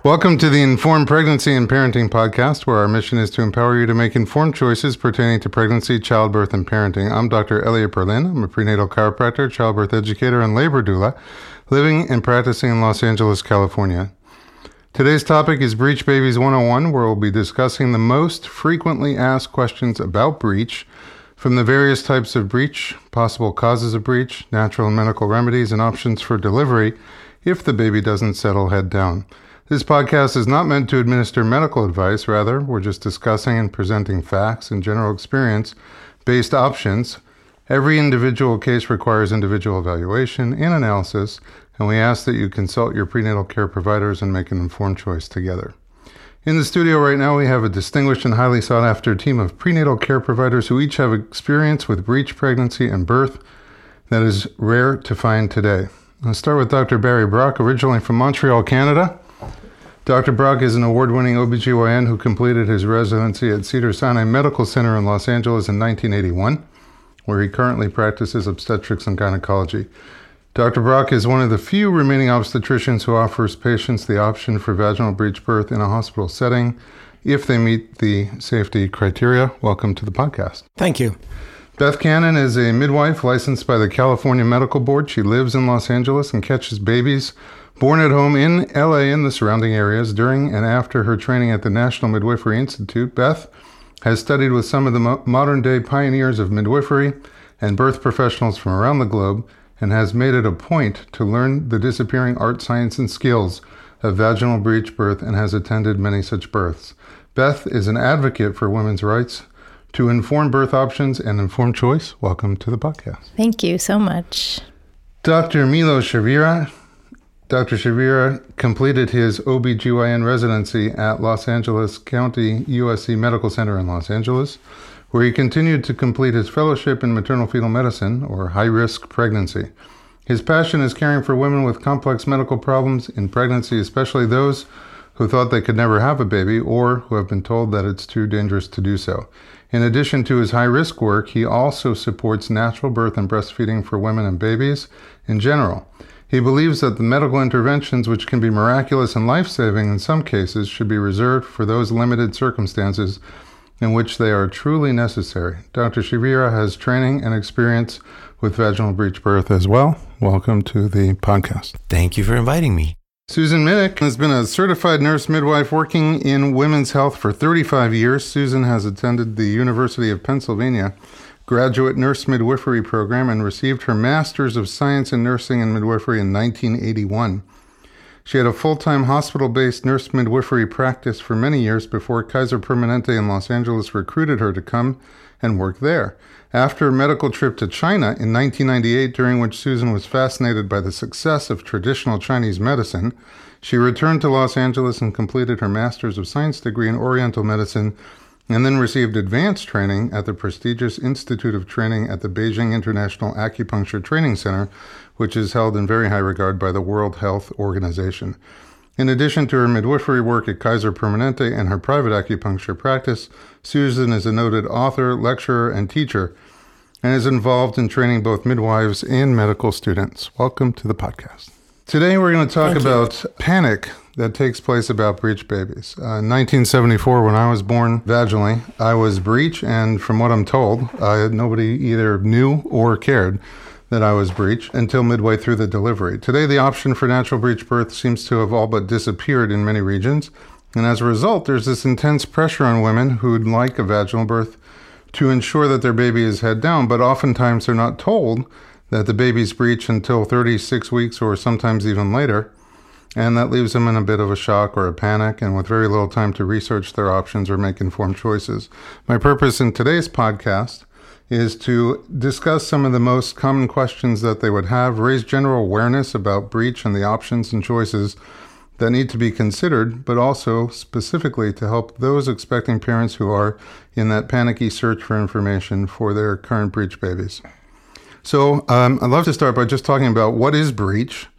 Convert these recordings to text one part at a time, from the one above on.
Welcome to the Informed Pregnancy and Parenting Podcast, where our mission is to empower you to make informed choices pertaining to pregnancy, childbirth, and parenting. I'm Dr. Elliot Berlin. I'm a prenatal chiropractor, childbirth educator, and labor doula, living and practicing in Los Angeles, California. Today's topic is Breech Babies 101, where we'll be discussing the most frequently asked questions about breech, from the various types of breech, possible causes of breech, natural and medical remedies, and options for delivery if the baby doesn't settle head down. This podcast is not meant to administer medical advice. Rather, we're just discussing and presenting facts and general experience-based options. Every individual case requires individual evaluation and analysis, and we ask that you consult your prenatal care providers and make an informed choice together. In the studio right now, we have a distinguished and highly sought-after team of prenatal care providers who each have experience with breech pregnancy and birth that is rare to find today. I'll start with Dr. Barry Brock, originally from Montreal, Canada. Dr. Brock is an award-winning OBGYN who completed his residency at Cedars-Sinai Medical Center in Los Angeles in 1981, where he currently practices obstetrics and gynecology. Dr. Brock is one of the few remaining obstetricians who offers patients the option for vaginal breech birth in a hospital setting if they meet the safety criteria. Welcome to the podcast. Thank you. Beth Cannon is a midwife licensed by the California Medical Board. She lives in Los Angeles and catches babies born at home in LA and the surrounding areas. During and after her training at the National Midwifery Institute, Beth has studied with some of the modern-day pioneers of midwifery and birth professionals from around the globe and has made it a point to learn the disappearing art, science, and skills of vaginal breech birth and has attended many such births. Beth is an advocate for women's rights to informed birth options and informed choice. Welcome to the podcast. Thank you so much. Dr. Milo Shavira. Dr. Shavira completed his OBGYN residency at Los Angeles County USC Medical Center in Los Angeles, where he continued to complete his fellowship in maternal fetal medicine, or high-risk pregnancy. His passion is caring for women with complex medical problems in pregnancy, especially those who thought they could never have a baby or who have been told that it's too dangerous to do so. In addition to his high-risk work, he also supports natural birth and breastfeeding for women and babies in general. He believes that the medical interventions, which can be miraculous and life-saving in some cases, should be reserved for those limited circumstances in which they are truly necessary. Dr. Shavira has training and experience with vaginal breech birth as well. Welcome to the podcast. Thank you for inviting me. Susan Minnick has been a certified nurse midwife working in women's health for 35 years. Susan has attended the University of Pennsylvania Graduate Nurse Midwifery Program and received her Master's of Science in Nursing and Midwifery in 1981. She had a full-time hospital-based nurse midwifery practice for many years before Kaiser Permanente in Los Angeles recruited her to come and work there. After a medical trip to China in 1998, during which Susan was fascinated by the success of traditional Chinese medicine, she returned to Los Angeles and completed her Master's of Science degree in Oriental Medicine and then received advanced training at the prestigious Institute of Training at the Beijing International Acupuncture Training Center, which is held in very high regard by the World Health Organization. In addition to her midwifery work at Kaiser Permanente and her private acupuncture practice, Susan is a noted author, lecturer, and teacher, and is involved in training both midwives and medical students. Welcome to the podcast. Today we're going to talk about panic that takes place about breech babies. In 1974, when I was born vaginally, I was breech, and from what I'm told, nobody either knew or cared that I was breech until midway through the delivery. Today, the option for natural breech birth seems to have all but disappeared in many regions, and as a result, there's this intense pressure on women who'd like a vaginal birth to ensure that their baby is head down, but oftentimes they're not told that the baby's breech until 36 weeks or sometimes even later, and that leaves them in a bit of a shock or a panic and with very little time to research their options or make informed choices. My purpose in today's podcast is to discuss some of the most common questions that they would have, raise general awareness about breech and the options and choices that need to be considered, but also specifically to help those expecting parents who are in that panicky search for information for their current breech babies. So I'd love to start by just talking about what is breech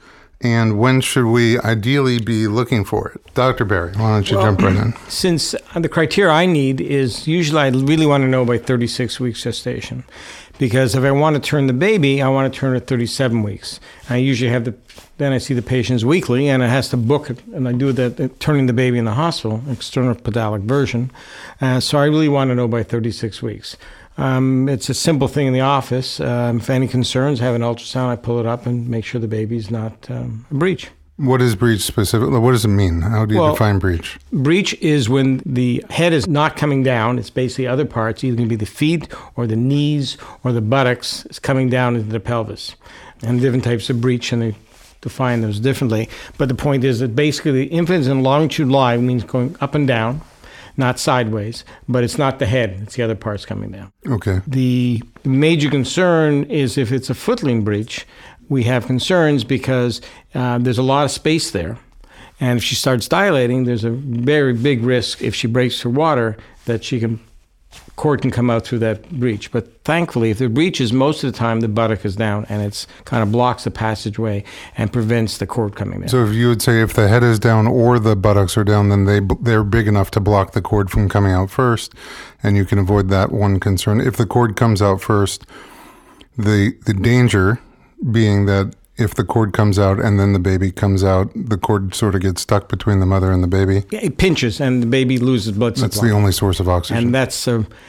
And when should we ideally be looking for it? Dr. Barry, why don't you jump right in? Since the criteria I need is usually I really want to know by 36 weeks gestation. Because if I want to turn the baby, I want to turn at 37 weeks. I usually then I see the patients weekly, and it has to book it, and I do that turning the baby in the hospital, external pedalic version. So I really want to know by 36 weeks. It's a simple thing in the office. If any concerns, have an ultrasound, I pull it up and make sure the baby's not a breech. What is breech specifically? What does it mean? How do you define breech? Breech is when the head is not coming down. It's basically other parts, either going to be the feet or the knees or the buttocks. It's coming down into the pelvis. And different types of breech, and they define those differently. But the point is that basically the infant is in longitude lie, means going up and down, not sideways, but it's not the head. It's the other parts coming down. Okay. The major concern is if it's a footling breech, we have concerns because there's a lot of space there. And if she starts dilating, there's a very big risk if she breaks her water that cord can come out through that breech. But thankfully, if the breech is most of the time, the buttock is down and it's kind of blocks the passageway and prevents the cord coming down. So if you would say if the head is down or the buttocks are down, then they're big enough to block the cord from coming out first, and you can avoid that one concern. If the cord comes out first, the danger being that if the cord comes out and then the baby comes out, the cord sort of gets stuck between the mother and the baby. Yeah, it pinches and the baby loses blood supply. That's the only source of oxygen. And that's,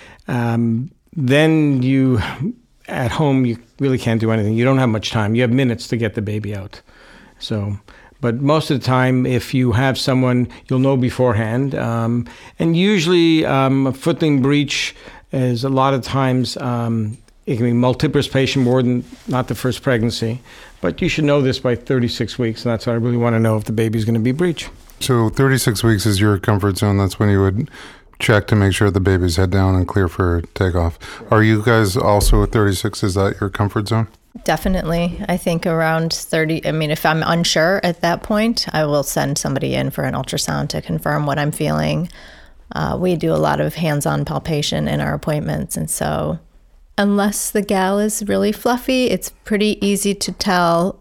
then you, at home, you really can't do anything. You don't have much time. You have minutes to get the baby out. So, but most of the time, if you have someone, you'll know beforehand. And usually a footling breech is a lot of times, it can be multiple patient more than not the first pregnancy. But you should know this by 36 weeks, and that's what I really want to know if the baby's going to be breech. So 36 weeks is your comfort zone. That's when you would check to make sure the baby's head down and clear for takeoff. Are you guys also at 36? Is that your comfort zone? Definitely. I think around 30. I mean, if I'm unsure at that point, I will send somebody in for an ultrasound to confirm what I'm feeling. We do a lot of hands-on palpation in our appointments, and so unless the gal is really fluffy, it's pretty easy to tell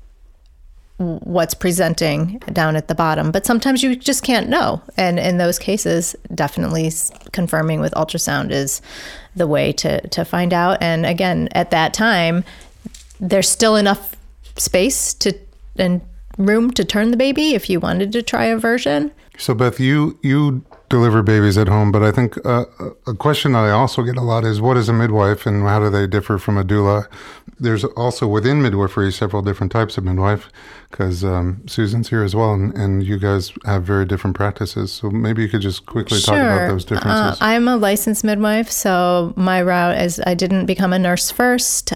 what's presenting down at the bottom. But sometimes you just can't know. And in those cases, definitely confirming with ultrasound is the way to find out. And again, at that time, there's still enough space and room to turn the baby if you wanted to try a version. So Beth, you deliver babies at home, but I think a question that I also get a lot is, what is a midwife and how do they differ from a doula? There's also within midwifery several different types of midwife, because Susan's here as well, and you guys have very different practices. So maybe you could just quickly talk about those differences. I'm a licensed midwife, so my route is I didn't become a nurse first.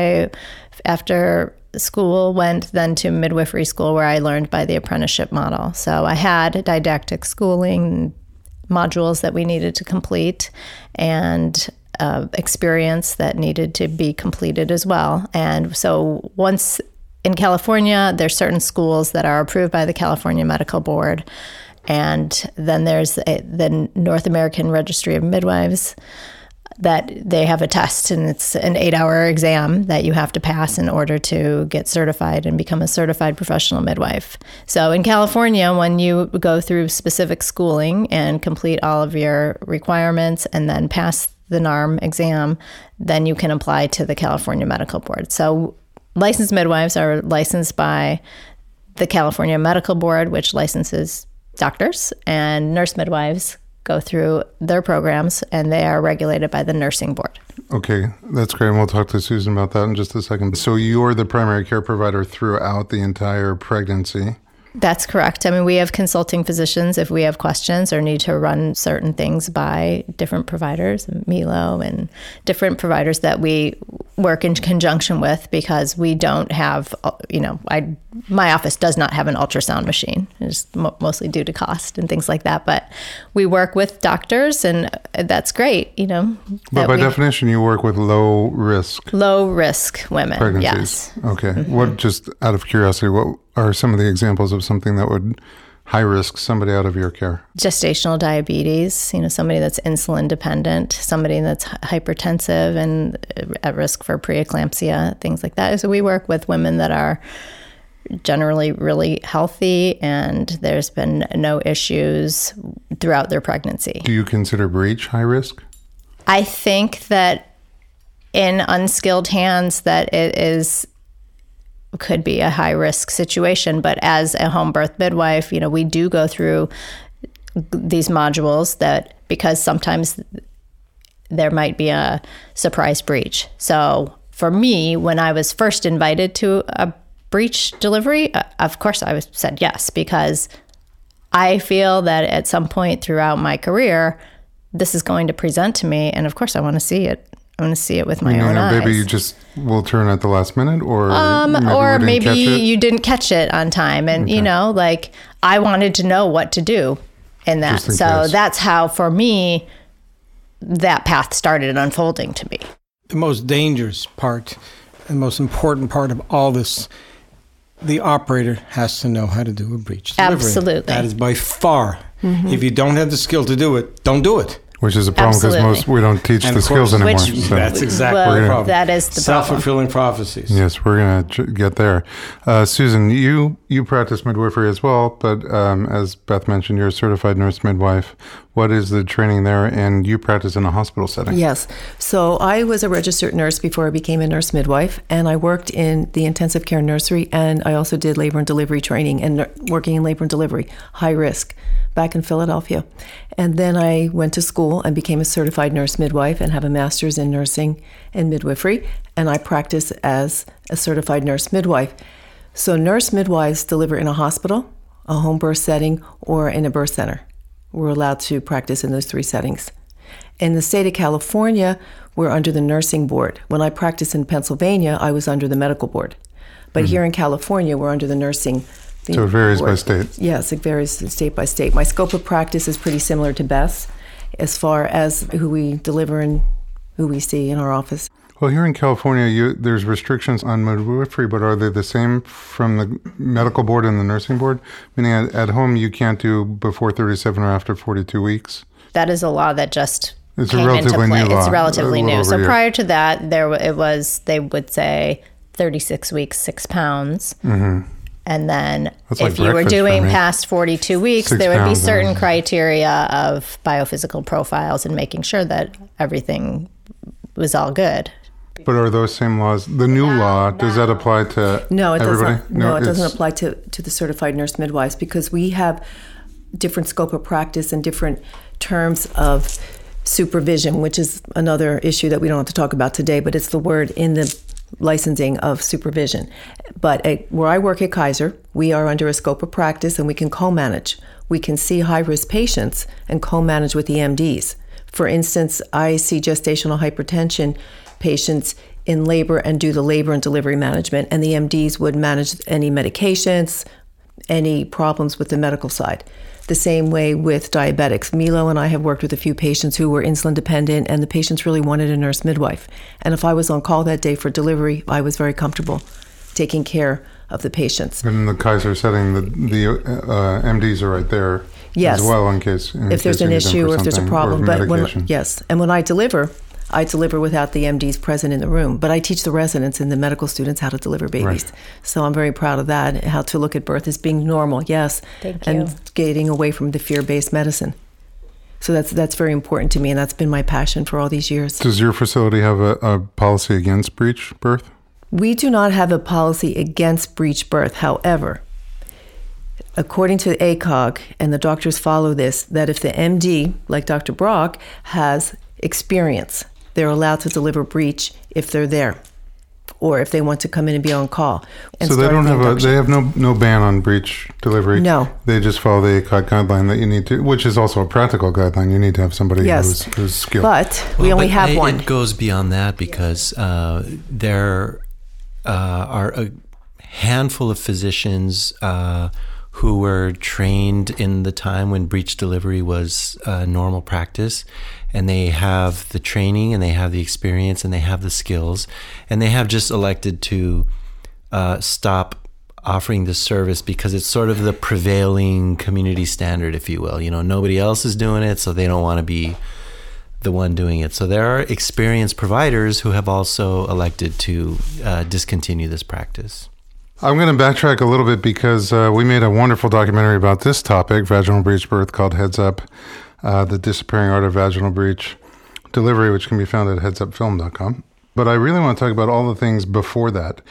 After school, went then to midwifery school where I learned by the apprenticeship model. So I had didactic schooling, modules that we needed to complete, and experience that needed to be completed as well. And so once in California, there's certain schools that are approved by the California Medical Board. And then there's the North American Registry of Midwives, that they have a test, and it's an 8-hour exam that you have to pass in order to get certified and become a certified professional midwife. So in California, when you go through specific schooling and complete all of your requirements and then pass the NARM exam, then you can apply to the California Medical Board. So licensed midwives are licensed by the California Medical Board, which licenses doctors, and nurse midwives go through their programs, and they are regulated by the nursing board. Okay, that's great. And we'll talk to Susan about that in just a second. So you're the primary care provider throughout the entire pregnancy. That's correct. I mean, we have consulting physicians if we have questions or need to run certain things by different providers, Milo and different providers that we work in conjunction with, because we don't have, my office does not have an ultrasound machine. It's mostly due to cost and things like that. But we work with doctors, and that's great, But by definition, you work with low risk women. Pregnancies. Yes. Okay. Mm-hmm. What, just out of curiosity, what are some of the examples of something that would high risk somebody out of your care? Gestational diabetes, somebody that's insulin dependent, somebody that's hypertensive and at risk for preeclampsia, things like that. So we work with women that are generally really healthy, and there's been no issues throughout their pregnancy. Do you consider breech high risk? I think that in unskilled hands that could be a high risk situation, but as a home birth midwife, we do go through these modules because sometimes there might be a surprise breech. So for me, when I was first invited to a breech delivery, of course I said yes, because I feel that at some point throughout my career, this is going to present to me, and of course I want to see it. I want to see it with my own eyes. Maybe you just will turn at the last minute, or maybe you didn't catch it on time, and I wanted to know what to do in that. So that's how, for me, that path started unfolding to me. The most dangerous part, the most important part of all this, the operator has to know how to do a breech delivery. Absolutely. That is by far. Mm-hmm. If you don't have the skill to do it, don't do it. Which is a problem because we don't teach the skills anymore. That's exactly the problem. That is the self-fulfilling prophecies. Yes, we're going to get there. Susan, you practice midwifery as well, but as Beth mentioned, you're a certified nurse midwife. What is the training there? And you practice in a hospital setting. Yes. So I was a registered nurse before I became a nurse midwife, and I worked in the intensive care nursery, and I also did labor and delivery training and working in labor and delivery, high risk, back in Philadelphia. And then I went to school and became a certified nurse midwife and have a master's in nursing and midwifery, and I practice as a certified nurse midwife. So nurse midwives deliver in a hospital, a home birth setting, or in a birth center. We're allowed to practice in those three settings. In the state of California, we're under the nursing board. When I practiced in Pennsylvania, I was under the medical board. But here in California, we're under the nursing So it varies by state. Yes, it varies state by state. My scope of practice is pretty similar to Beth's as far as who we deliver and who we see in our office. Well, here in California, there's restrictions on midwifery, but are they the same from the medical board and the nursing board? Meaning at home, you can't do before 37 or after 42 weeks? That is a law that just came into play. It's relatively new. So prior to that, they would say 36 weeks, 6 pounds. Mm-hmm. And then if you were doing past 42 weeks, there would be certain criteria of biophysical profiles and making sure that everything was all good. But are those same laws, the new law, does that apply to No, it everybody? doesn't. No, it doesn't apply to the certified nurse midwives because we have different scope of practice and different terms of supervision, which is another issue that we don't have to talk about today, but it's the word in the licensing of supervision. But where I work at Kaiser, we are under a scope of practice and we can co-manage. We can see high-risk patients and co-manage with the MDs. For instance, I see gestational hypertension patients in labor and do the labor and delivery management, and the MDs would manage any medications, any problems with the medical side. The same way with diabetics. Milo and I have worked with a few patients who were insulin dependent, and the patients really wanted a nurse midwife. And if I was on call that day for delivery, I was very comfortable taking care of the patients. And in the Kaiser setting, the MDs are right there as well in case if there's an issue or if there's a problem. But when I deliver without the MDs present in the room. But I teach the residents and the medical students how to deliver babies. Right. So I'm very proud of that, how to look at birth as being normal, yes, and getting away from the fear-based medicine. So that's very important to me, and that's been my passion for all these years. Does your facility have a policy against breech birth? We do not have a policy against breech birth. However, according to ACOG, and the doctors follow this, that if the MD, like Dr. Brock, has experience, they're allowed to deliver breech if they're there, or if they want to come in and be on call. So they don't have no ban on breech delivery. No, they just follow the ACOG guideline that you need to, which is also a practical guideline. You need to have somebody who's skilled. But we only have one. It goes beyond that because there are a handful of physicians who were trained in the time when breech delivery was normal practice, and they have the training and they have the experience and they have the skills, and they have just elected to stop offering the service because it's sort of the prevailing community standard, if you will. You know, nobody else is doing it, so they don't want to be the one doing it. So there are experienced providers who have also elected to discontinue this practice. I'm going to backtrack a little bit because we made a wonderful documentary about this topic, vaginal breech birth, called Heads Up, The Disappearing Art of Vaginal Breech Delivery, which can be found at headsupfilm.com. But I really want to talk about all the things before that.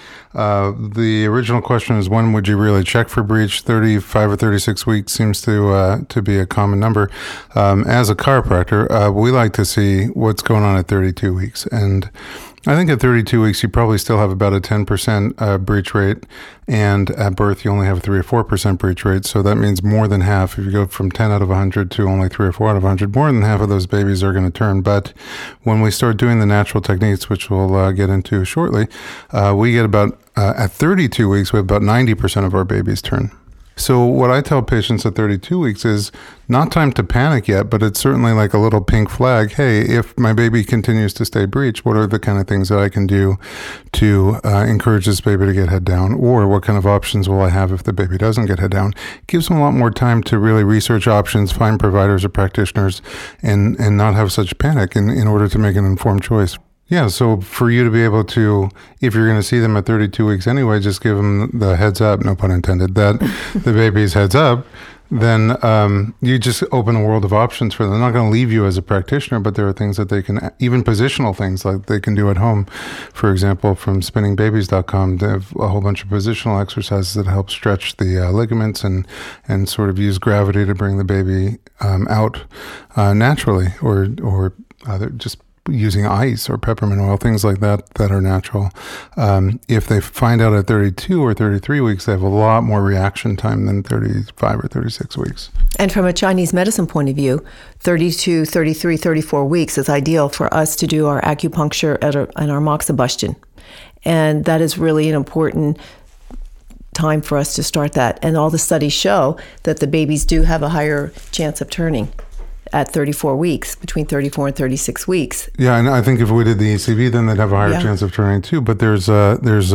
The original question is, when would you really check for breech? 35 or 36 weeks seems to be a common number. As a chiropractor, we like to see what's going on at 32 weeks. And I think at 32 weeks, you probably still have about a 10% breech rate. And at birth, you only have a 3 or 4% breech rate. So that means more than half. If you go from 10 out of 100 to only 3 or 4 out of 100, more than half of those babies are going to turn. But when we start doing the natural techniques, which we'll get into shortly, we get about, at 32 weeks, we have about 90% of our babies turn. So what I tell patients at 32 weeks is not time to panic yet, but it's certainly like a little pink flag. Hey, if my baby continues to stay breech, what are the kind of things that I can do to encourage this baby to get head down? Or what kind of options will I have if the baby doesn't get head down? It gives them a lot more time to really research options, find providers or practitioners, and not have such panic in order to make an informed choice. Yeah, so for you to be able to, if you're going to see them at 32 weeks anyway, just give them the heads up, no pun intended, that the baby's heads up, then you just open a world of options for them. They're not going to leave you as a practitioner, but there are things that they can, even positional things like they can do at home. For example, from spinningbabies.com, they have a whole bunch of positional exercises that help stretch the ligaments and sort of use gravity to bring the baby out naturally, or just using ice or peppermint oil, things like that are natural. If they find out at 32 or 33 weeks, they have a lot more reaction time than 35 or 36 weeks. And from a Chinese medicine point of view, 32, 33, 34 weeks is ideal for us to do our acupuncture and our moxibustion. And that is really an important time for us to start that. And all the studies show that the babies do have a higher chance of turning at 34 weeks, between 34 and 36 weeks. Yeah, and I think if we did the ECV, then they'd have a higher chance of turning too. But there's a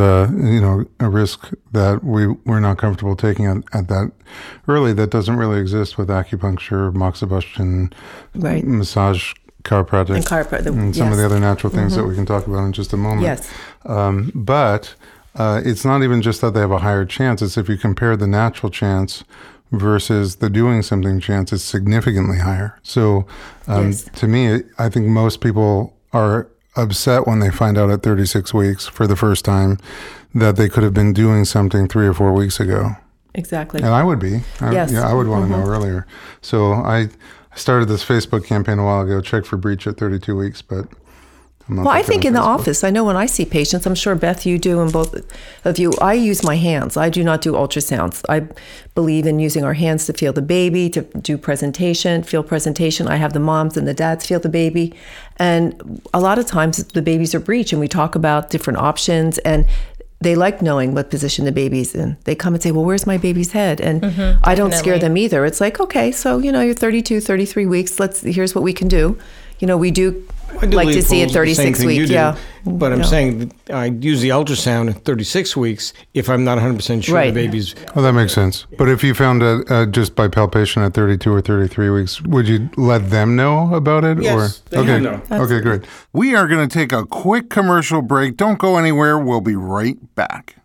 risk that we're not comfortable taking at that early that doesn't really exist with acupuncture, moxibustion, massage, chiropractic, and some of the other natural things that we can talk about in just a moment. Yes. But it's not even just that they have a higher chance. It's if you compare the natural chance versus the doing something chance is significantly higher. So to me, I think most people are upset when they find out at 36 weeks for the first time that they could have been doing something 3 or 4 weeks ago. Exactly. And I would be. Yes. I would want to know earlier. So I started this Facebook campaign a while ago, check for breech at 32 weeks, but well, I think in the office, I know when I see patients, I'm sure, Beth, you do, and both of you, I use my hands. I do not do ultrasounds. I believe in using our hands to feel the baby, to do feel presentation. I have the moms and the dads feel the baby. And a lot of times the babies are breech, and we talk about different options, and they like knowing what position the baby's in. They come and say, well, where's my baby's head? And I don't scare them either. It's like, okay, so, you're 32, 33 weeks. Here's what we can do. We do like to see at 36 weeks. Yeah. But I'm saying I use the ultrasound at 36 weeks if I'm not 100% sure the baby's... Oh, that makes sense. But if you found just by palpation at 32 or 33 weeks, would you let them know about it? Yes, or? They know. Okay, great. We are going to take a quick commercial break. Don't go anywhere. We'll be right back.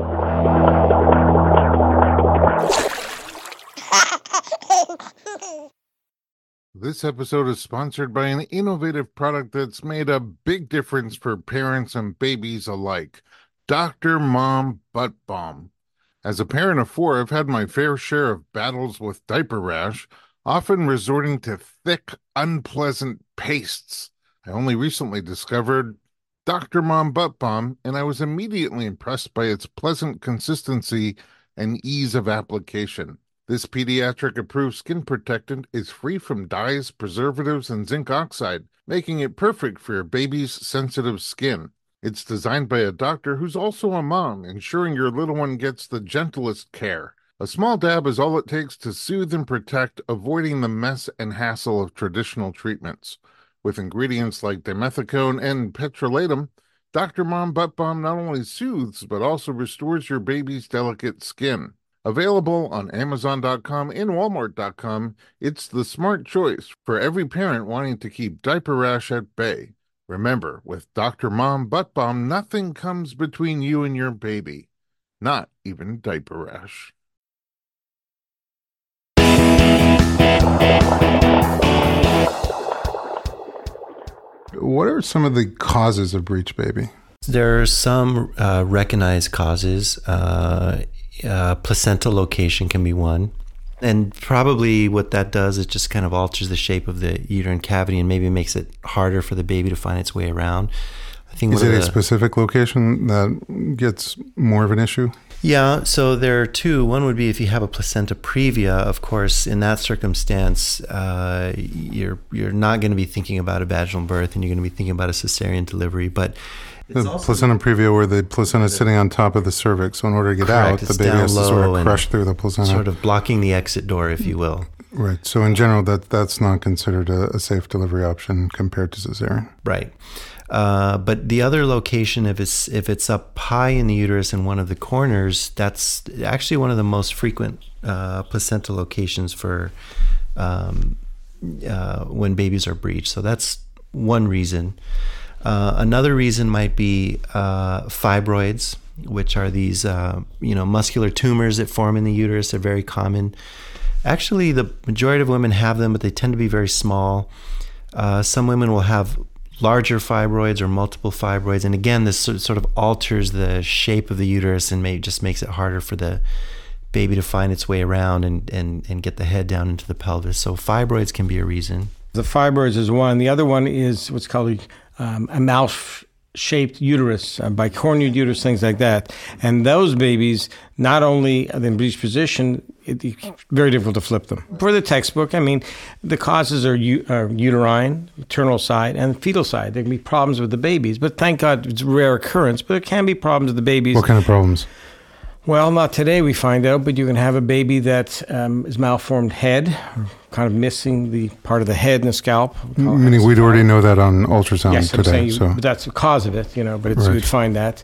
This episode is sponsored by an innovative product that's made a big difference for parents and babies alike. Dr. Mom Butt Balm. As a parent of 4, I've had my fair share of battles with diaper rash, often resorting to thick, unpleasant pastes. I only recently discovered Dr. Mom Butt Balm, and I was immediately impressed by its pleasant consistency and ease of application. This pediatric-approved skin protectant is free from dyes, preservatives, and zinc oxide, making it perfect for your baby's sensitive skin. It's designed by a doctor who's also a mom, ensuring your little one gets the gentlest care. A small dab is all it takes to soothe and protect, avoiding the mess and hassle of traditional treatments. With ingredients like dimethicone and petrolatum, Dr. Mom Butt Balm not only soothes, but also restores your baby's delicate skin. Available on Amazon.com and Walmart.com, it's the smart choice for every parent wanting to keep diaper rash at bay. Remember, with Dr. Mom Butt Balm, nothing comes between you and your baby. not even diaper rash. What are some of the causes of breech baby? There are some recognized causes. Placenta location can be one. And probably what that does is just kind of alters the shape of the uterine cavity and maybe makes it harder for the baby to find its way around. I think is it a specific location that gets more of an issue? Yeah, so there are two. One would be if you have a placenta previa. Of course, in that circumstance, you're not going to be thinking about a vaginal birth, and you're going to be thinking about a cesarean delivery. But the placenta previa, where the placenta is sitting on top of the cervix, so in order to get out, the baby has to sort of crush through the placenta, sort of blocking the exit door, if you will. Right. So in general, that's not considered a safe delivery option compared to cesarean. Right. But the other location, if it's up high in the uterus in one of the corners, that's actually one of the most frequent placenta locations for when babies are breached. So that's one reason. Another reason might be fibroids, which are these muscular tumors that form in the uterus. They're very common. Actually, the majority of women have them, but they tend to be very small. Some women will have larger fibroids or multiple fibroids. And again, this sort of alters the shape of the uterus and just makes it harder for the baby to find its way around and get the head down into the pelvis. So fibroids can be a reason. The fibroids is one. The other one is what's called a mouth-shaped uterus, bicornuate uterus, things like that. And those babies, not only are they in breech position, it's very difficult to flip them. Per the textbook, I mean, the causes are uterine, maternal side, and fetal side. There can be problems with the babies, but thank God it's a rare occurrence, but there can be problems with the babies. What kind of problems? Well, not today we find out, but you can have a baby that is malformed head, kind of missing the part of the head and the scalp. Meaning we'd already know that on ultrasound yes, today. But that's the cause of it, but it's, you'd find that.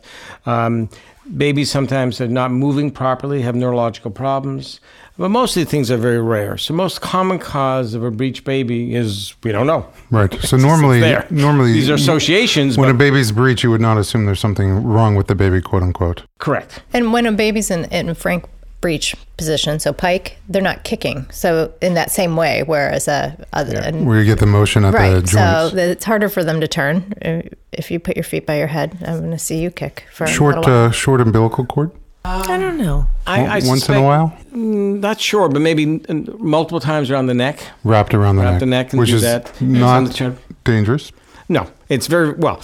Babies sometimes are not moving properly, have neurological problems. But most of the things are very rare. So most common cause of a breech baby is we don't know. Right. So normally these are associations. When a baby's breech, you would not assume there's something wrong with the baby, quote unquote. Correct. And when a baby's in frank breech position, so pike, they're not kicking. So in that same way, whereas where you get the motion at the joints. So it's harder for them to turn. If you put your feet by your head, I'm going to see you kick for a little while. Short umbilical cord. I don't know. I Once in a while? Not sure, but maybe multiple times around the neck. Wrapped around the neck. And which is that. Not dangerous? No, it's very, well,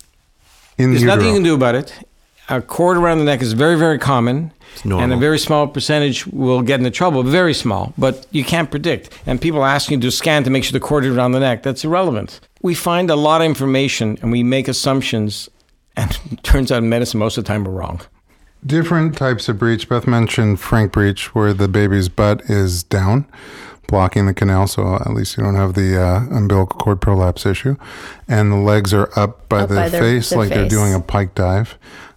there's nothing you can do about it. A cord around the neck is very, very common. It's normal. And a very small percentage will get into trouble, very small, but you can't predict. And people asking you to scan to make sure the cord is around the neck, that's irrelevant. We find a lot of information and we make assumptions, and it turns out in medicine most of the time we're wrong. Different types of breech. Beth mentioned frank breech, where the baby's butt is down, blocking the canal, so at least you don't have the umbilical cord prolapse issue. And the legs are up by the face, like they're doing a pike dive.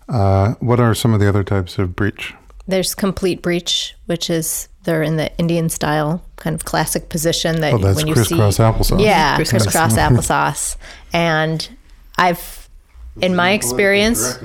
What are some of the other types of breech? There's complete breech, which is they're in the Indian style kind of classic position that that's when you crisscross see applesauce. Yeah, crisscross applesauce. And I've, in my experience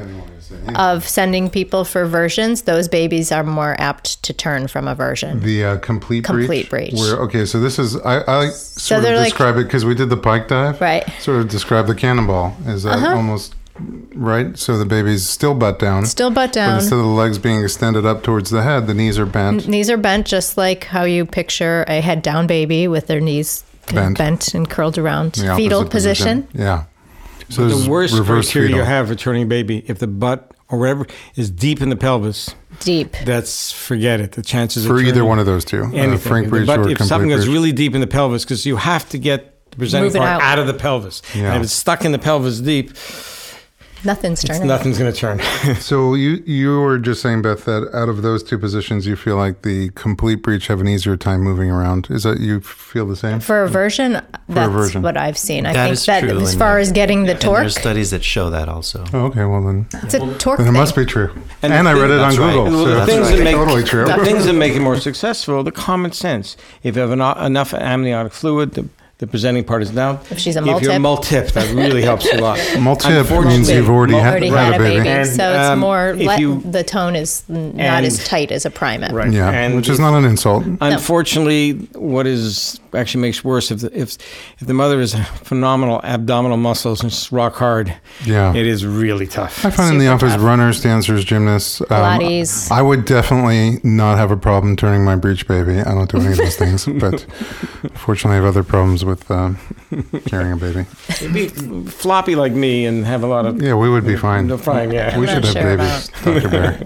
of sending people for versions, those babies are more apt to turn from a version. The complete breech. Okay, so this is I sort of describe it because we did the pike dive. Right. Sort of describe the cannonball. Is that almost right? So the baby's still butt down. But instead of the legs being extended up towards the head, the knees are bent. Knees are bent, just like how you picture a head down baby with their knees bent and curled around fetal position. Yeah. So the worst criteria you have for turning a baby, if the butt or whatever is deep in the pelvis. Deep. That's, forget it. The chances for either one of those two. Frank breech or complete if something breech. goes really deep in the pelvis, because you have to get the presenting part out of the pelvis. Yeah. And if it's stuck in the pelvis deep, nothing's turning. Nothing's going to turn. So you were just saying, Beth, that out of those two positions, you feel like the complete breech have an easier time moving around. Is that you feel the same? For a version, that's what I've seen. I think that true, as far as getting the torque. There's studies that show that also. Oh, okay, well then. It's a torque then it must be true. And I read it on Google. Right. So the that's totally true. The things that make it more successful, the common sense. If you have enough amniotic fluid, the presenting part is now. If she's a If you're multip. multip, that really helps a lot. Multip means Unfortunately, you've already Already had a baby, And, so it's more. if you- the tone is not and- as tight as a primate. Right. Yeah, And which is if- not an insult. Unfortunately, what is actually makes worse if the mother has phenomenal abdominal muscles and it's rock hard. Yeah. It is really tough. I find in the Super office tough. runners, dancers, gymnasts. Pilates. I would definitely not have a problem turning my breech baby. I don't do any of those things, but fortunately, I have other problems with carrying a baby. Be floppy like me and have a lot of. Yeah, we would be fine. No, fine, yeah. We I'm should not have sure babies, Dr.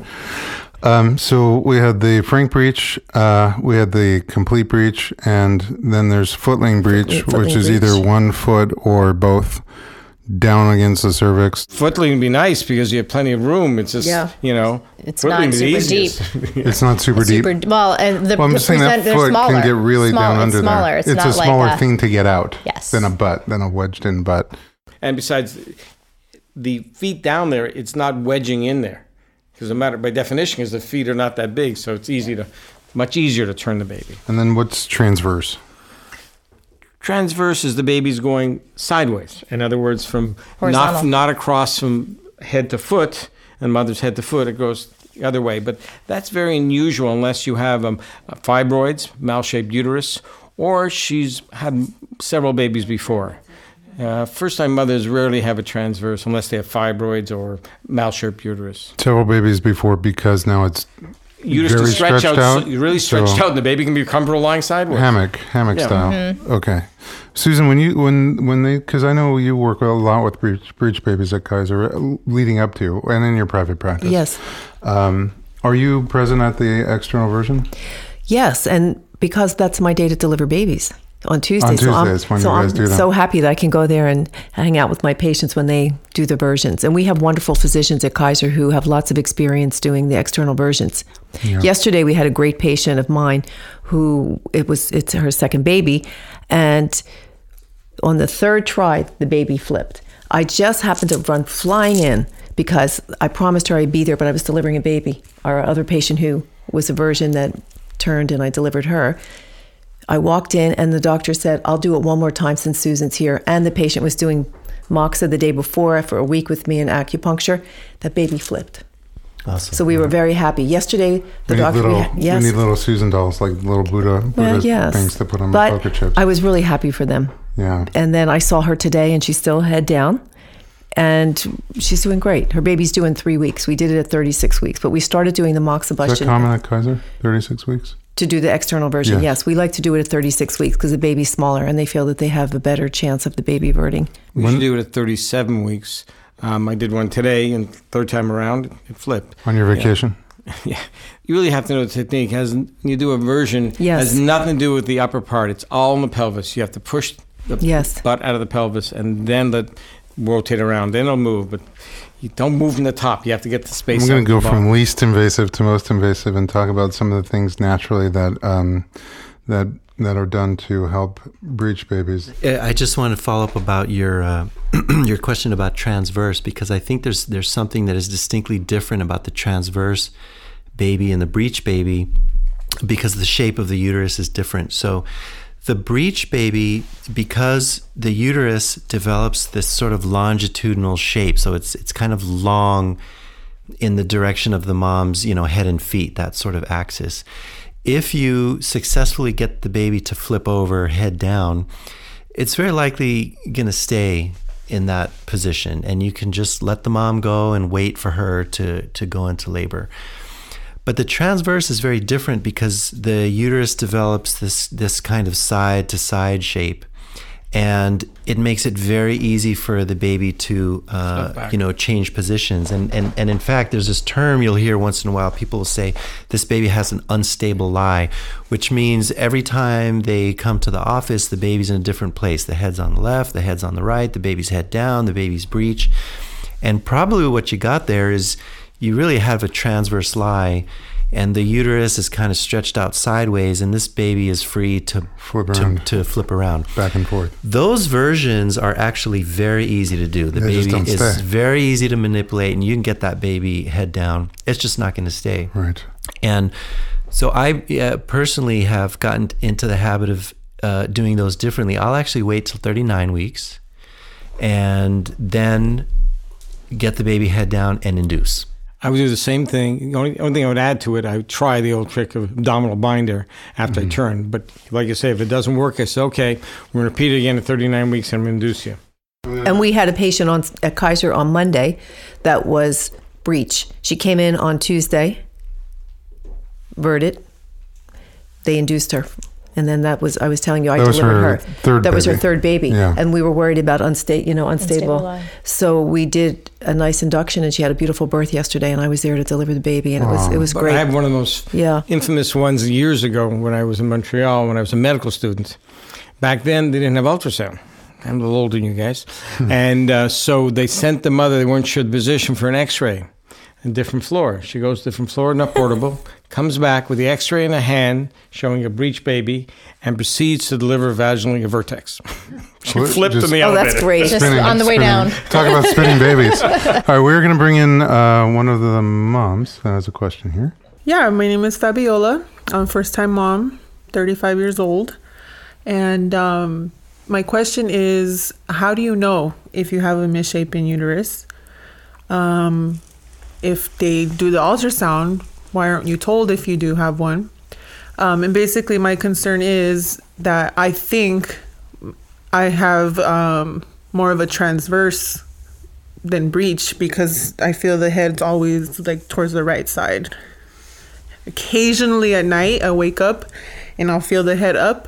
Bear. So we had the frank breech, we had the complete breech, and then there's footling breech, Footling which is breech. either 1 foot or both down against the cervix. Footling would be nice because you have plenty of room. It's just, Yeah. It's footling not is the super easiest. It's not super deep. Well, and the Well, I'm just saying that they're foot smaller. can get really down under it's smaller. there. It's It's not a smaller like thing to get out Yes. than a wedged-in butt. And besides, the feet down there, it's not wedging in there. Because the matter, by definition, is the feet are not that big, so it's much easier to turn the baby. And then what's transverse? Transverse is the baby's going sideways. In other words, from Horizontal. not across from head to foot, and mother's head to foot, it goes the other way. But that's very unusual unless you have fibroids, mal-shaped uterus, or she's had several babies before. First-time mothers rarely have a transverse unless they have fibroids or mal-shaped uterus. Several babies before because now it's Uterus very to stretch stretched out, out, so really stretched so- out, and the baby can be comfortable lying sideways. hammock Yeah. style. Mm-hmm. Okay, Susan, when they, because I know you work a lot with breech babies at Kaiser, leading up to and in your private practice. Yes. Are you present at the external version? Yes, and because that's my day to deliver babies on Tuesdays. On Tuesdays, when you guys do I'm that. so happy that I can go there and hang out with my patients when they do the versions. And we have wonderful physicians at Kaiser who have lots of experience doing the external versions. Yeah. Yesterday we had a great patient of mine who it's her second baby, and on the third try the baby flipped. I just happened to run flying in because I promised her I'd be there, but I was delivering a baby. Our other patient who was a version that turned and I delivered her. I walked in and the doctor said, I'll do it one more time since Susan's here. And the patient was doing Moxa the day before for a week with me in acupuncture. That baby flipped. Awesome. So we were very happy. Yesterday, the doctor... we need little Susan dolls, like little Buddha things to put on but the poker chips. I was really happy for them. Yeah. And then I saw her today and she's still head down. And she's doing great. Her baby's due in 3 weeks. We did it at 36 weeks, but we started doing the Is that moxibustion common at Kaiser? 36 weeks? to do the external version. Yes. Yes, we like to do it at 36 weeks because the baby's smaller and they feel that they have a better chance of the baby verting. We should do it at 37 weeks. I did one today, and third time around, it flipped. On your vacation? Yeah, you really have to know the technique. When you do a version, Yes. has nothing to do with the upper part. It's all in the pelvis. You have to push the Yes. butt out of the pelvis and then rotate around. Then it'll move, but you don't move from the top. You have to get the space. I'm going out to go the from bottom. least invasive to most invasive and talk about some of the things naturally that are done to help breech babies. I just want to follow up about your your question about transverse, because I think there's something that is distinctly different about the transverse baby and the breech baby, because the shape of the uterus is different. So the breech baby, because the uterus develops this sort of longitudinal shape, so it's kind of long in the direction of the mom's, head and feet, that sort of axis. If you successfully get the baby to flip over head down, it's very likely going to stay in that position, and you can just let the mom go and wait for her to go into labor. But the transverse is very different because the uterus develops this kind of side to side shape, and it makes it very easy for the baby to change positions. And in fact, there's this term you'll hear once in a while. People will say this baby has an unstable lie, which means every time they come to the office, the baby's in a different place. The head's on the left, the head's on the right, the baby's head down, the baby's breech. And probably what you got there is you really have a transverse lie, and the uterus is kind of stretched out sideways, and this baby is free to Flip around. to flip around. Back and forth. Those versions are actually very easy to do. The They just baby don't is stay. very easy to manipulate, and you can get that baby head down. It's just not going to stay. Right. And so I personally have gotten into the habit of doing those differently. I'll actually wait till 39 weeks and then get the baby head down and induce. I would do the same thing. The only thing I would add to it, I would try the old trick of abdominal binder after I turn. But like I say, if it doesn't work, I say, okay, we're going to repeat it again at 39 weeks and I'm going to induce you. And we had a patient at Kaiser on Monday that was breech. She came in on Tuesday, verted. They induced her. And then I was telling you, I delivered her. That was her third baby. Yeah. And we were worried about unstable. life. So we did a nice induction, and she had a beautiful birth yesterday, and I was there to deliver the baby, and it was But great. I had one of those infamous ones years ago when I was in Montreal, when I was a medical student. Back then, they didn't have ultrasound. I'm a little older than you guys. And so they sent the mother, they weren't sure the position, for an x-ray. A different floor. She goes to a different floor, not portable, comes back with the x-ray in her hand, showing a breech baby, and proceeds to deliver vaginally a vertex. She flipped in the elevator. That's great. Just on the way down. Talk about spinning babies. All right, we're going to bring in one of the moms that has a question here. Yeah, my name is Fabiola. I'm a first-time mom, 35 years old. And my question is, how do you know if you have a misshapen uterus? If they do the ultrasound, why aren't you told if you do have one? And basically my concern is that I think I have more of a transverse than breech, because I feel the head's always like towards the right side. Occasionally at night I wake up and I'll feel the head up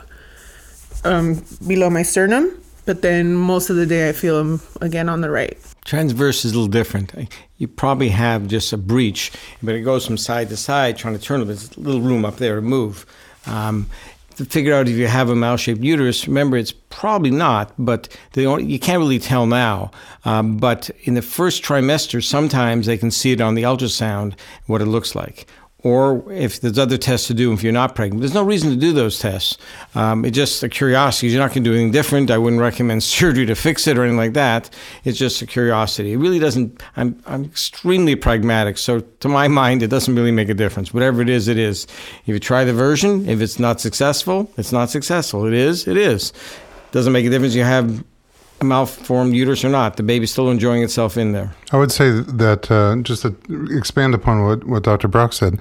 below my sternum, but then most of the day I feel them again on the right. Transverse is a little different. You probably have just a breech, but it goes from side to side, trying to turn it. There's a little room up there to move. To figure out if you have a mal-shaped uterus, remember, it's probably not, but you can't really tell now. But in the first trimester, sometimes they can see it on the ultrasound, what it looks like. Or if there's other tests to do if you're not pregnant. There's no reason to do those tests. It's just a curiosity. You're not going to do anything different. I wouldn't recommend surgery to fix it or anything like that. It's just a curiosity. It really doesn't. I'm extremely pragmatic. So to my mind, it doesn't really make a difference. Whatever it is, it is. If you try the version, if it's not successful, it's not successful. It is, it is. Doesn't make a difference you have a malformed uterus or not. The baby's still enjoying itself in there. I would say that, just to expand upon what Dr. Brock said,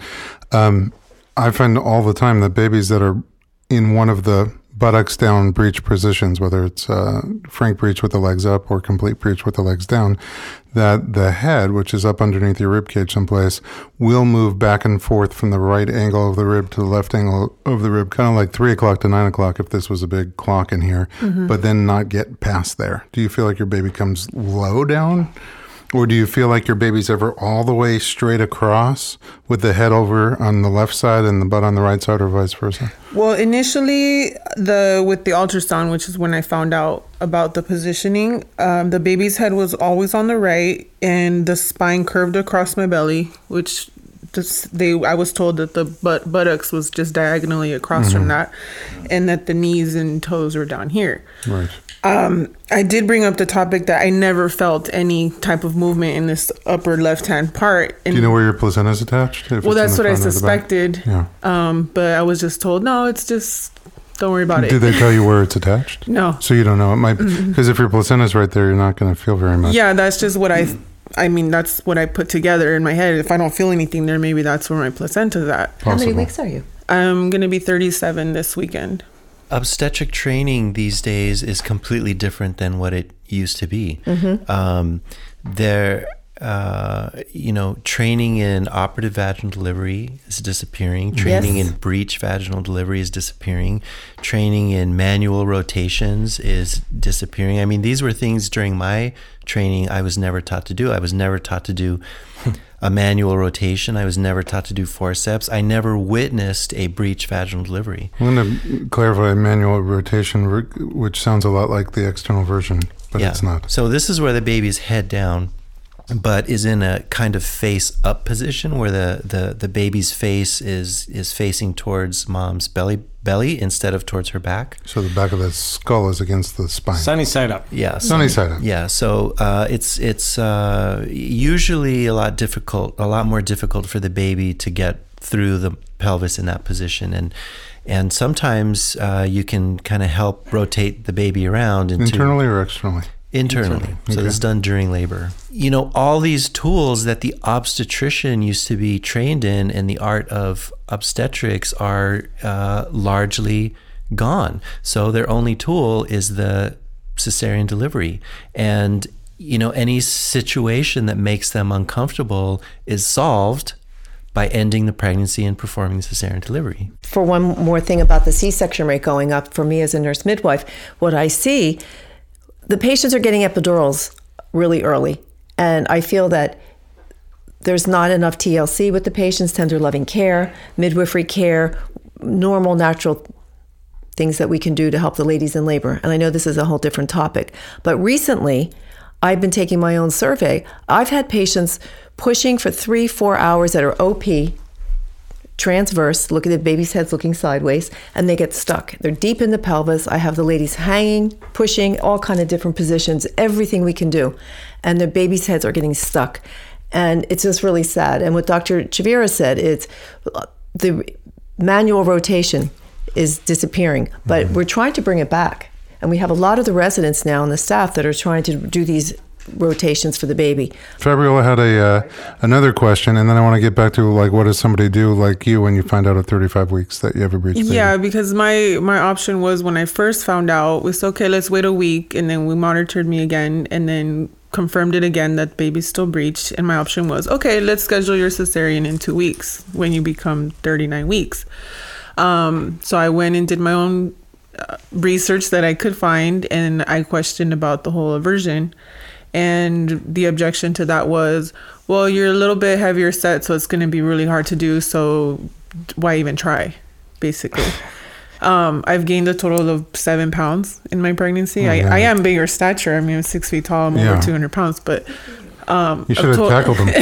I find all the time that babies that are in one of the buttocks down breech positions, whether it's frank breech with the legs up or complete breech with the legs down, that the head, which is up underneath your rib cage someplace, will move back and forth from the right angle of the rib to the left angle of the rib, kind of like 3 o'clock to 9 o'clock if this was a big clock in here, but then not get past there. Do you feel like your baby comes low down? Or do you feel like your baby's ever all the way straight across with the head over on the left side and the butt on the right side, or vice versa? Well, initially, with the ultrasound, which is when I found out about the positioning, the baby's head was always on the right, and the spine curved across my belly, which I was told that the buttocks was just diagonally across from that, and that the knees and toes were down here. Right. I did bring up the topic that I never felt any type of movement in this upper left-hand part. And do you know where your placenta is attached? Well, that's what I suspected. Yeah. But I was just told, no, it's just, don't worry about it. Did they tell you where it's attached? No. So you don't know. It might, because if your placenta's right there, you're not going to feel very much. Yeah, that's just what that's what I put together in my head. If I don't feel anything there, maybe that's where my placenta's at. How many weeks are you? I'm going to be 37 this weekend. Obstetric training these days is completely different than what it used to be. Training in operative vaginal delivery is disappearing. Training in breech vaginal delivery is disappearing. Training in manual rotations is disappearing. I mean, these were things during my training I was never taught to do. I was never taught to do a manual rotation. I was never taught to do forceps. I never witnessed a breech vaginal delivery. I'm going to clarify manual rotation, which sounds a lot like the external version, but it's not. So this is where the baby's head down, but is in a kind of face up position where the baby's face is facing towards mom's belly instead of towards her back. So the back of the skull is against the spine. Sunny side up. Yeah. Sunny side up. Yeah. So it's usually a lot more difficult for the baby to get through the pelvis in that position, and sometimes you can kind of help rotate the baby around internally or externally. Internally. So this is done during labor. All these tools that the obstetrician used to be trained in the art of obstetrics are largely gone. So their only tool is the cesarean delivery. And, any situation that makes them uncomfortable is solved by ending the pregnancy and performing the cesarean delivery. For one more thing about the C-section rate going up, for me as a nurse midwife, what I see, the patients are getting epidurals really early. And I feel that there's not enough TLC with the patients, tender loving care, midwifery care, normal, natural things that we can do to help the ladies in labor. And I know this is a whole different topic. But recently, I've been taking my own survey. I've had patients pushing for 3-4 hours that are OP, transverse, look at the baby's heads looking sideways, and they get stuck. They're deep in the pelvis. I have the ladies hanging, pushing, all kind of different positions, everything we can do. And the baby's heads are getting stuck. And it's just really sad. And what Dr. Chavira said is the manual rotation is disappearing, but we're trying to bring it back. And we have a lot of the residents now and the staff that are trying to do these rotations for the baby. Fabiola had another question, and then I want to get back to what does somebody do like you when you find out at 35 weeks that you have a breech baby? Yeah, because my option was, when I first found out, was okay, let's wait a week, and then we monitored me again, and then confirmed it again that baby's still breached, and my option was, okay, let's schedule your cesarean in 2 weeks when you become 39 weeks. So I went and did my own research that I could find, and I questioned about the whole aversion. And the objection to that was, well, you're a little bit heavier set, so it's going to be really hard to do. So why even try, basically? I've gained a total of 7 pounds in my pregnancy. I am bigger stature. I mean, I'm 6 feet tall. I'm over 200 pounds, but you should have tackled them.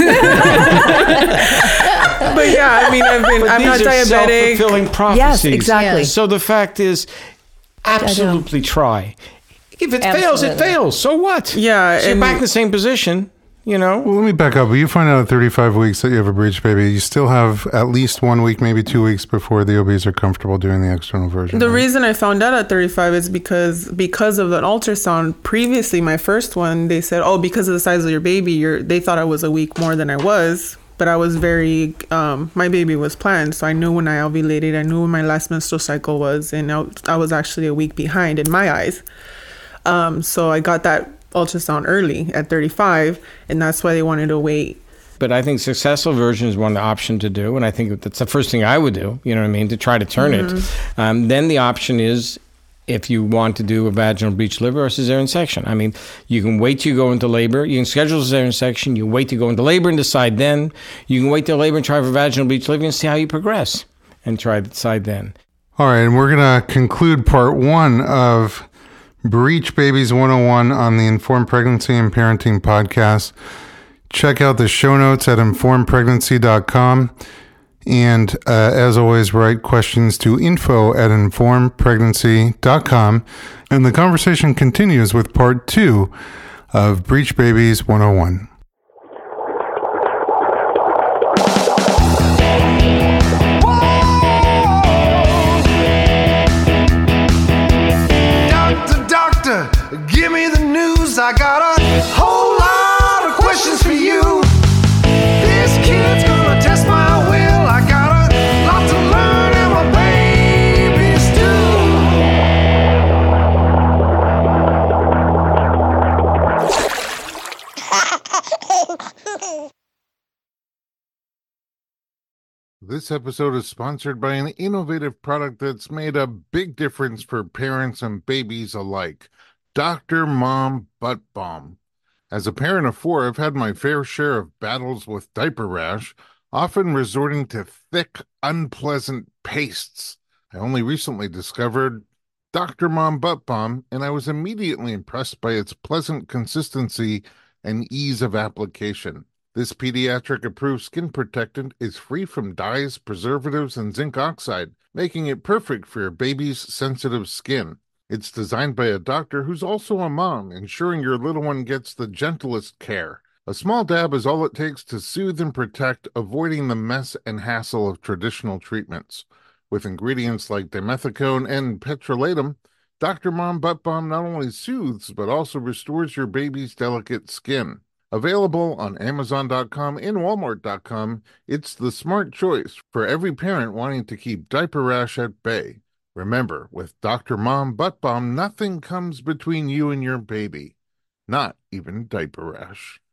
But yeah, I mean, I'm not diabetic. Self-fulfilling prophecies. Yes, exactly. So the fact is, absolutely try. If it fails, it fails. So what? Yeah. So you're back in the same position, Well, let me back up. When you find out at 35 weeks that you have a breech baby, you still have at least 1 week, maybe 2 weeks before the OBs are comfortable doing the external version. The reason I found out at 35 is because of an ultrasound. Previously, my first one, they said, because of the size of your baby, they thought I was a week more than I was. But I was my baby was planned. So I knew when I ovulated, I knew when my last menstrual cycle was, and I was actually a week behind in my eyes. So I got that ultrasound early at 35, and that's why they wanted to wait. But I think successful version is one option to do, and I think that's the first thing I would do, to try to turn it. Then the option is, if you want to do a vaginal breech delivery or cesarean section. I mean, you can wait till you go into labor. You can schedule a cesarean section. You wait to go into labor and decide then. You can wait till labor and try for vaginal breech delivery and see how you progress and try to decide then. All right, and we're going to conclude part 1 of Breech Babies 101 on the Informed Pregnancy and Parenting podcast. Check out the show notes at informedpregnancy.com. And as always, write questions to info@informedpregnancy.com. And the conversation continues with part 2 of Breech Babies 101. Doctor, give me the news. I got a whole lot of questions for you. This kid's gonna test my will. I got a lot to learn, and my babies do. This episode is sponsored by an innovative product that's made a big difference for parents and babies alike. Dr. Mom Butt Balm. As a parent of 4, I've had my fair share of battles with diaper rash, often resorting to thick, unpleasant pastes. I only recently discovered Dr. Mom Butt Balm, and I was immediately impressed by its pleasant consistency and ease of application. This pediatric-approved skin protectant is free from dyes, preservatives, and zinc oxide, making it perfect for your baby's sensitive skin. It's designed by a doctor who's also a mom, ensuring your little one gets the gentlest care. A small dab is all it takes to soothe and protect, avoiding the mess and hassle of traditional treatments. With ingredients like dimethicone and petrolatum, Dr. Mom Butt Balm not only soothes, but also restores your baby's delicate skin. Available on Amazon.com and Walmart.com, it's the smart choice for every parent wanting to keep diaper rash at bay. Remember, with Dr. Mom Butt Balm, nothing comes between you and your baby, not even diaper rash.